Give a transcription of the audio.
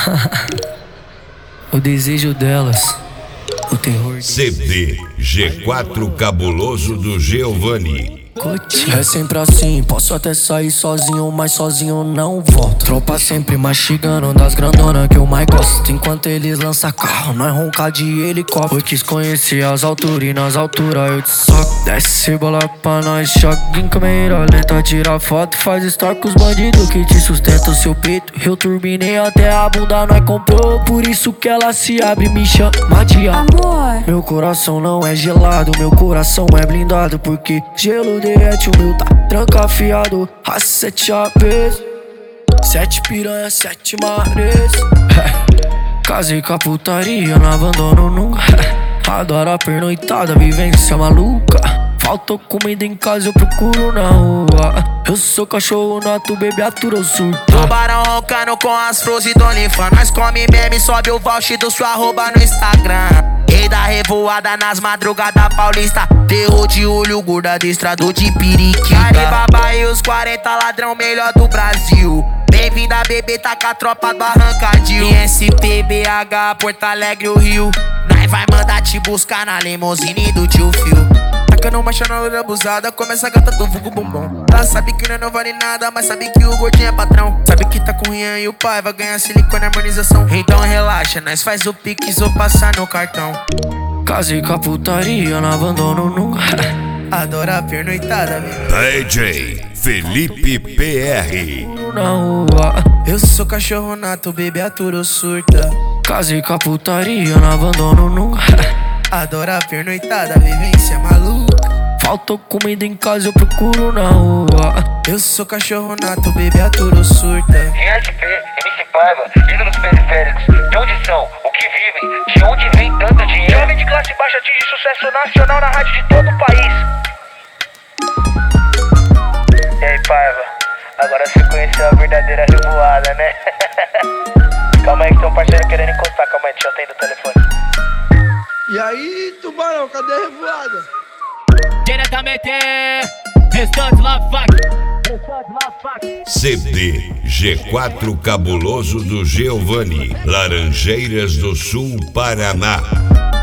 O desejo delas, o terror. CD G4 Cabuloso do Giovanni. É sempre assim, posso até sair sozinho, mas sozinho não volto. Tropa sempre mastigando das grandonas que eu mais gosto. Enquanto eles lançam carro, nós ronca de helicóptero. Eu quis conhecer as alturas e nas alturas eu te soco. Desce bola pra nós, choque em câmera lenta. Tira foto, faz story com os bandidos que te sustentam o seu peito. Eu turbinei até a bunda, nós comprou. Por isso que ela se abre e me chama de amor. Meu coração não é gelado, meu coração é blindado. Porque gelo derrete, o meu tá trancafiado. A 7 APs, 7 piranha, 7 mares. Casei com a putaria, não abandono nunca. Adoro a pernoitada, vivência maluca. Faltou comida em casa, eu procuro na rua. Eu sou cachorro nato, bebê atura, eu surto. Tubarão roncando com as flores do OnlyFans. Nós come meme, sobe o voucher do sua arroba no Instagram. Rei da revoada nas madrugadas paulista. Terror de olho, gordo adestrador de periquita. Alibaba e os 40 ladrão melhor do Brasil. Bem-vinda, bebê, tá com a tropa do Arrancadil. ISP, BH, Porto Alegre, o Rio. Nós vai mandar te buscar na limousine do tio Phil. Tacando marcha na loira abusada, começa a gata do vulgo bombom. Ela sabe que não vale nada, mas sabe que o gordinho é patrão. Sabe que tá com o Rian e o pai vai ganhar silicone e harmonização. Então relaxa, nós faz o pix ou passar no cartão. Casei com a putaria, não abandono nunca. Adora a pernoitada, DJ Felipe PR. Na rua, eu sou cachorro nato, bebê atura ou surta. casei com a putaria, não abandono nunca. Adora a pernoitada, vivência maluca. Faltou comida em casa, eu procuro na rua. Eu sou cachorro nato, bebê atura ou surta. ISP, MC Paiva, ídolos periféricos. De onde são? O que vivem? De onde vem tanto dinheiro? Jovem de classe baixa atinge sucesso nacional na rádio de todo o país. E aí, Paiva? Agora você conheceu a verdadeira revoada, né? Calma aí que tem um parceiro querendo encostar. Calma aí, deixa eu atender o telefone. E aí, Tubarão, cadê a revoada? Diretamente, restante lá, fac. CD G4 Cabuloso do Giovanni. Laranjeiras do Sul, Paraná.